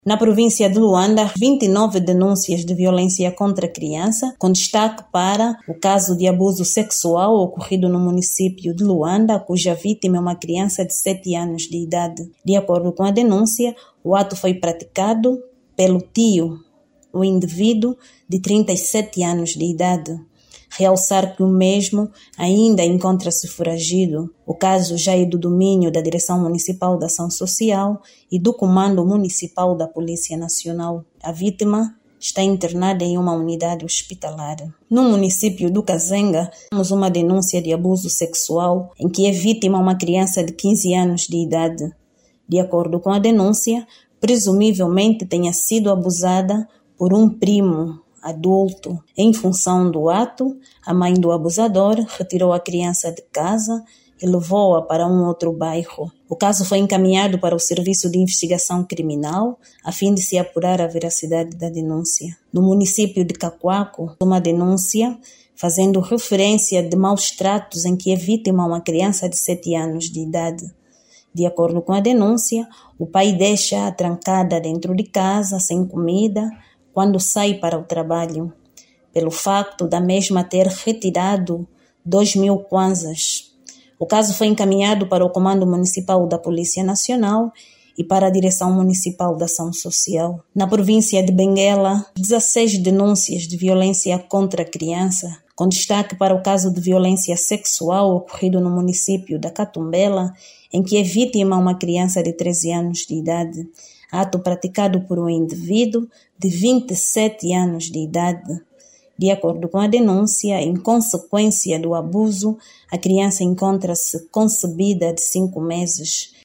Na província de Luanda, 29 denúncias de violência contra a criança, com destaque para o caso de abuso sexual ocorrido no município de Luanda, cuja vítima é uma criança de 7 anos de idade. De acordo com a denúncia, o ato foi praticado pelo tio, o indivíduo de 37 anos de idade. Realçar que o mesmo ainda encontra-se foragido. O caso já é do domínio da Direção Municipal de Ação Social e do Comando Municipal da Polícia Nacional. A vítima está internada em uma unidade hospitalar. No município do Kazenga, temos uma denúncia de abuso sexual em que é vítima uma criança de 15 anos de idade. De acordo com a denúncia, presumivelmente tenha sido abusada por um primo adulto. Em função do ato, a mãe do abusador retirou a criança de casa e levou-a para um outro bairro. O caso foi encaminhado para o Serviço de Investigação Criminal, a fim de se apurar a veracidade da denúncia. No município de Cacoaco, uma denúncia fazendo referência de maus tratos em que é vítima uma criança de 7 anos de idade. De acordo com a denúncia, o pai deixa-a trancada dentro de casa, sem comida, quando sai para o trabalho, pelo facto da mesma ter retirado 2.000 kwanzas. O caso foi encaminhado para o Comando Municipal da Polícia Nacional e para a Direção Municipal de Ação Social. Na província de Benguela, 16 denúncias de violência contra a criança, com destaque para o caso de violência sexual ocorrido no município da Catumbela, em que é vítima uma criança de 13 anos de idade. Ato praticado por um indivíduo de 27 anos de idade. De acordo com a denúncia, em consequência do abuso, a criança encontra-se concebida de 5 meses.